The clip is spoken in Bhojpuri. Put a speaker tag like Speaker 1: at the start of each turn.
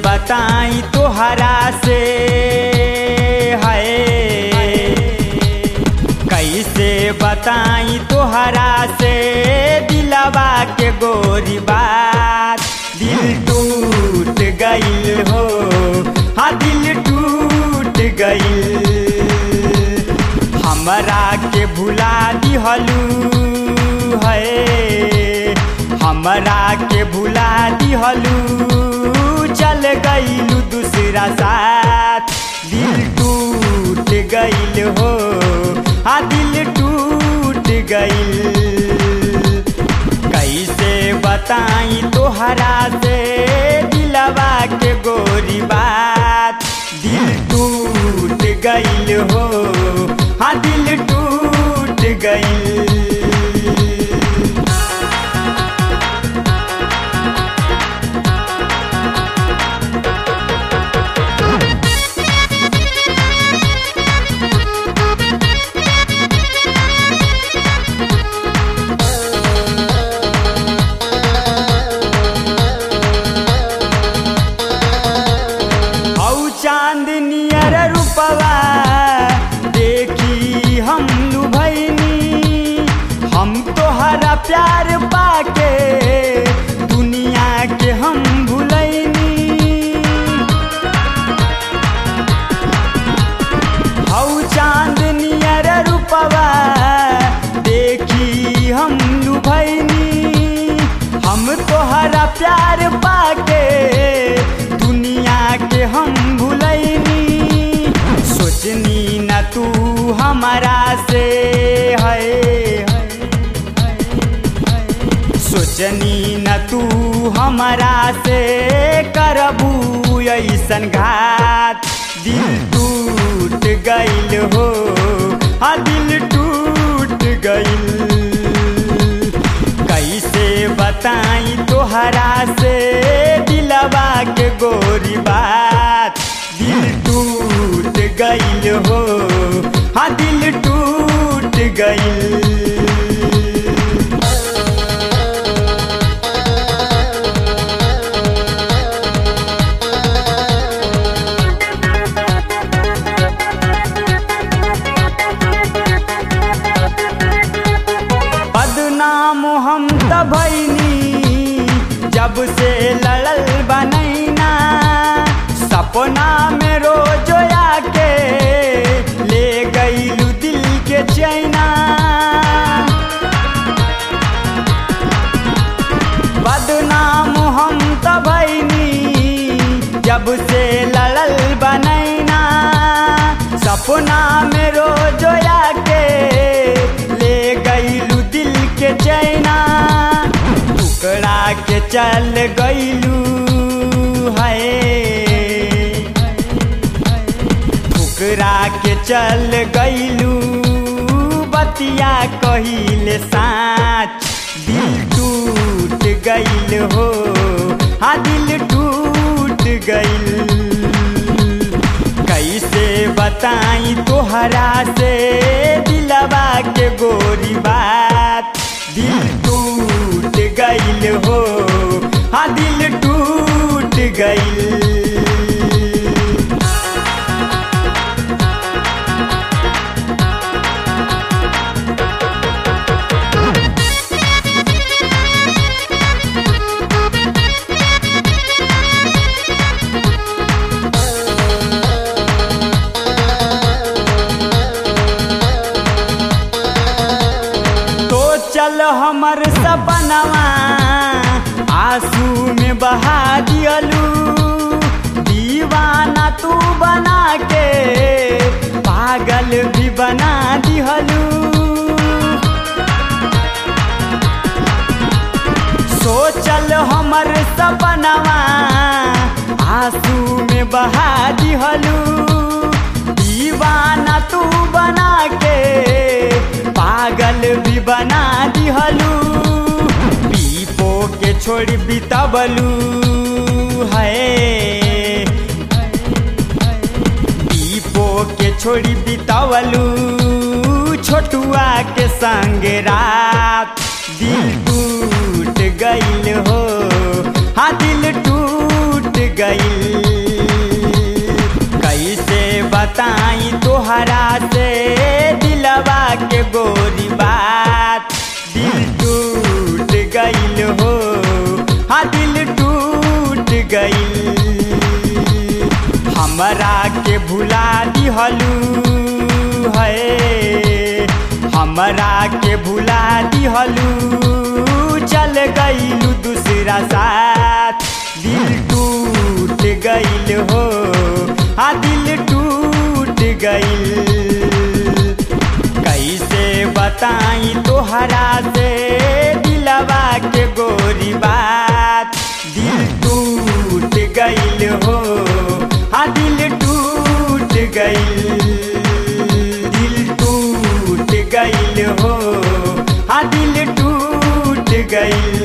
Speaker 1: बताई तोहरा से है, कैसे बताई तोहरा से दिलवा के गोरी बात। दिल टूट गइल हो, हाँ दिल टूट गइल। हमरा के भुला दिहलू है, हमरा के भुला दिहलू, चल गइलू दूसरा साथ। दिल टूट गइल हो, हाँ दिल टूट गइल। कैसे बताई तोहरा से दिलवा के गोरी बात। दिल टूट गइल हो, हाँ दिल टूट गइल। चांदनियर रूपवा देखी हम लुभैनी, हम तोहरा प्यार पाके दुनिया के हम भुलैनी। हौ चांदनियर रूपवा देखी हम लुभैनी, हम तोहरा प्यार पाके दुनिया के हम भुलैनी। सोचनी न तू हमारा से है, सोचनी न तू हमारा से करबू ऐसन घात। दिल टूट गइल हो, हाँ दिल टूट गइल। कैसे बताई तोहरा से दिलवा के गोरी बात। दिल टूट गइल हो, हाँ दिल टूट गइल। बदनाम हम त भइनी जब से लड़ल बनैना, सपना में रोज आके ले गइलू दिल के चैना। बदनाम हम त भइनी जब से लड़ल बनैना, सपना में रोज आके ले गइलू दिल के चैना। टुकड़ा के चल गइलू है, टुकड़ा के चल गइलू, बतिया कहिले साँच। दिल टूट गइल हो, हाँ दिल टूट गइल। कैसे बताई तोहरा से दिलवा के गोरी बात। दिल टूट गइल हो, हाँ दिल टूट गइल। चल हमर सपनवा आंसू में बहा दियलू, दीवाना तू बना के पागल भी बना दिहलू। सोचल हमर सपनवा आंसू में बहा दिहलू, दीवाना तू बना के पागल भी बना दिहलू। पीपो के छोड़ बितबलू है, पीपो के छोड़ बितबलू, छोटुआ के संग रात। दिल टूट गइल हो, हाँ दिल टूट गइल। बताई तोहरा से दिलवा के गोरी बात। दिल टूट गइल हो, हाँ दिल टूट गइल। हमरा के भुला दिहलू है, हमरा के भुला दिहलू, चल गइलू दूसरा साथ। दिल टूट गइल हो, हाँ दिल टूट गइल। कैसे बताई तोहरा से दिलवा के गोरी बात। दिल टूट गइल हो, हाँ दिल टूट गइल। दिल टूट गइल हो, हाँ दिल टूट गइल।